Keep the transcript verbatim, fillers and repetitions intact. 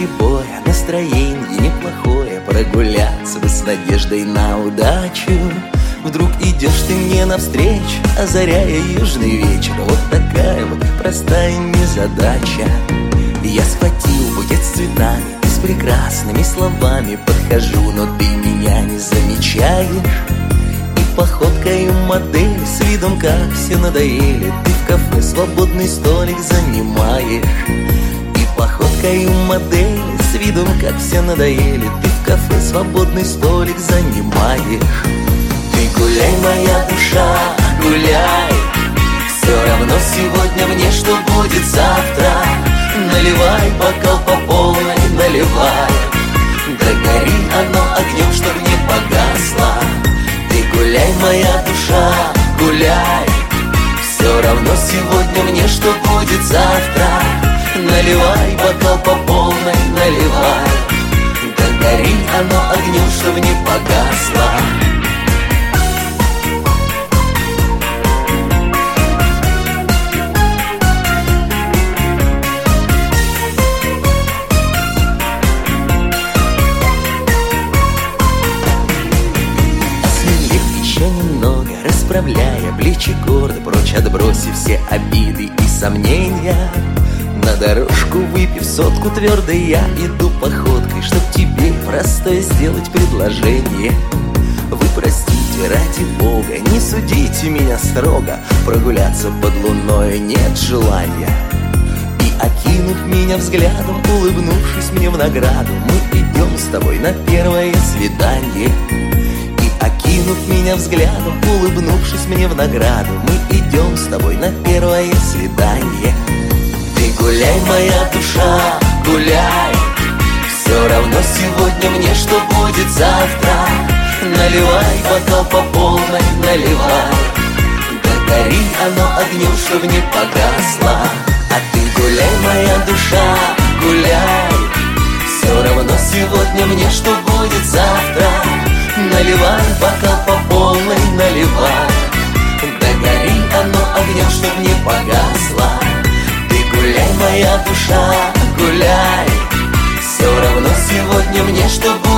прибоя, настроение неплохое, прогуляться бы с надеждой на удачу. Вдруг идешь ты мне навстречу, озаряя южный вечер. Вот такая вот простая незадача. Я схватил букет с цветами и с прекрасными словами подхожу, но ты меня не замечаешь. И походкой модель с видом, как все надоели, ты в кафе свободный столик занимаешь. И походкой модель с видом, как все надоели, ты в кафе свободный столик занимаешь. Ты гуляй, моя душа, гуляй, все равно сегодня мне, что будет завтра. Наливай бокал по полной, наливай, да гори оно огнем, чтоб не погасло. Ты гуляй, моя душа, гуляй, все равно сегодня мне, что будет завтра. Наливай бокал по полной, наливай, да гори оно огнем, чтоб не погасло. Немного расправляя плечи гордо, прочь отбросив все обиды и сомнения. На дорожку выпив сотку твердо, я иду походкой, чтоб тебе простое сделать предложение. Вы простите, ради бога, не судите меня строго, прогуляться под луною нет желания. И окинув меня взглядом, улыбнувшись мне в награду, мы идем с тобой на первое свидание. Окинув меня взглядом, улыбнувшись мне в награду, мы идем с тобой на первое свидание. Ты гуляй, моя душа, гуляй, все равно сегодня мне, что будет завтра. Наливай бокал по полной, наливай, да гори оно огнем, чтоб не погасло. А ты гуляй, моя душа, гуляй, все равно сегодня мне, что будет завтра. Наливай бокал по полной, наливай, да гори оно огнем, чтоб не погасло. Ты гуляй, моя душа, гуляй, все равно сегодня мне, что будет